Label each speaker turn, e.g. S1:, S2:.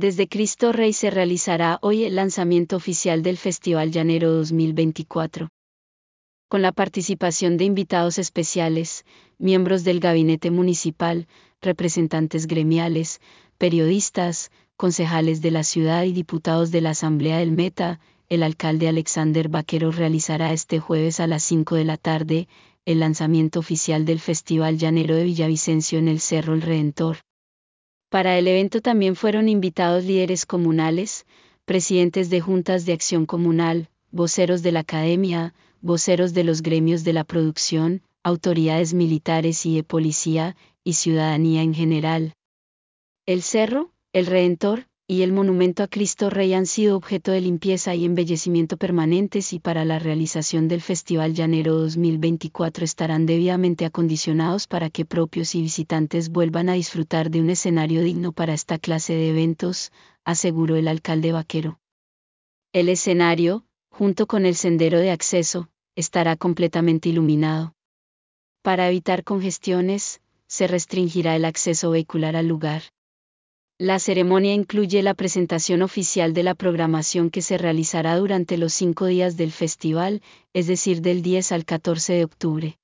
S1: Desde Cristo Rey se realizará hoy el lanzamiento oficial del Festival Llanero 2024. Con la participación de invitados especiales, miembros del gabinete municipal, representantes gremiales, periodistas, concejales de la ciudad y diputados de la Asamblea del Meta, el alcalde Alexander Vaquero realizará este jueves a las 5 de la tarde, el lanzamiento oficial del Festival Llanero de Villavicencio en el Cerro El Redentor. Para el evento también fueron invitados líderes comunales, presidentes de juntas de acción comunal, voceros de la academia, voceros de los gremios de la producción, autoridades militares y de policía, y ciudadanía en general. El Cerro, el Redentor, y el Monumento a Cristo Rey han sido objeto de limpieza y embellecimiento permanentes y para la realización del Festival Llanero 2024 estarán debidamente acondicionados para que propios y visitantes vuelvan a disfrutar de un escenario digno para esta clase de eventos, aseguró el alcalde Vaquero. El escenario, junto con el sendero de acceso, estará completamente iluminado. Para evitar congestiones, se restringirá el acceso vehicular al lugar. La ceremonia incluye la presentación oficial de la programación que se realizará durante los 5 días del festival, es decir, del 10 al 14 de octubre.